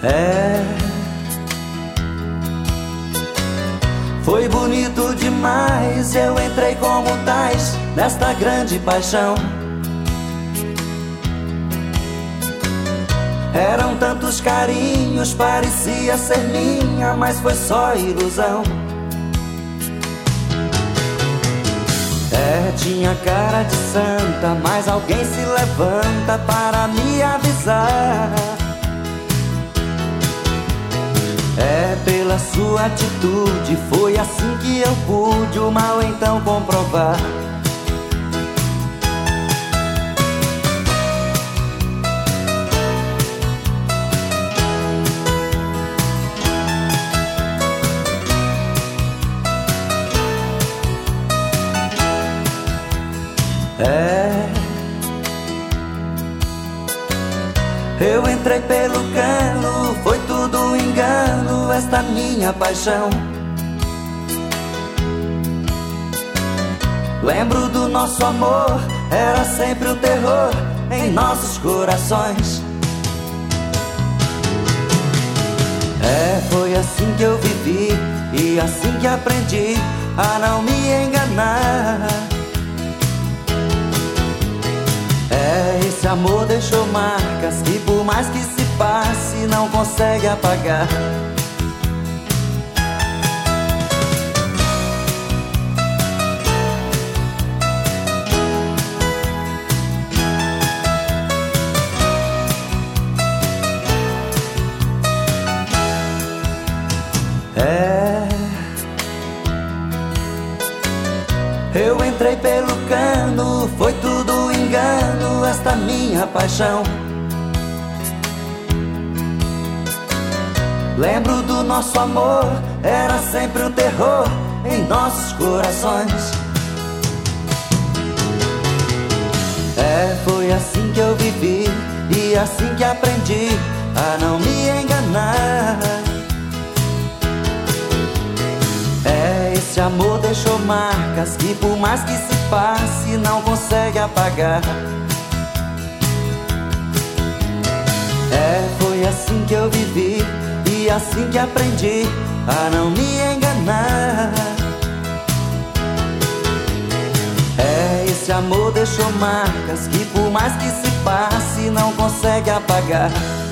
É, foi bonito demais, eu entrei como tais nesta grande paixão. Eram tantos carinhos, parecia ser minha, mas foi só ilusão. É, tinha cara de santa, mas alguém se levanta para me avisar. É, pela sua atitude, foi assim que eu pude o mal então comprovar. É, eu entrei pelo cano, foi tudo um engano, esta minha paixão. Lembro do nosso amor, era sempre um terror em nossos corações. É, foi assim que eu vivi e assim que aprendi a não me enganar. É, esse amor deixou marcas que por mais que se passe não consegue apagar. É, eu entrei pelo cano, foi tudo engano, esta minha paixão. Lembro do nosso amor, era sempre um terror em nossos corações. É, foi assim que eu vivi e assim que aprendi a não me enganar. É, esse amor deixou marcas que por mais que se passe não consegue apagar. É, foi assim que eu vivi e assim que aprendi a não me enganar. É, esse amor deixou marcas que por mais que se passe não consegue apagar.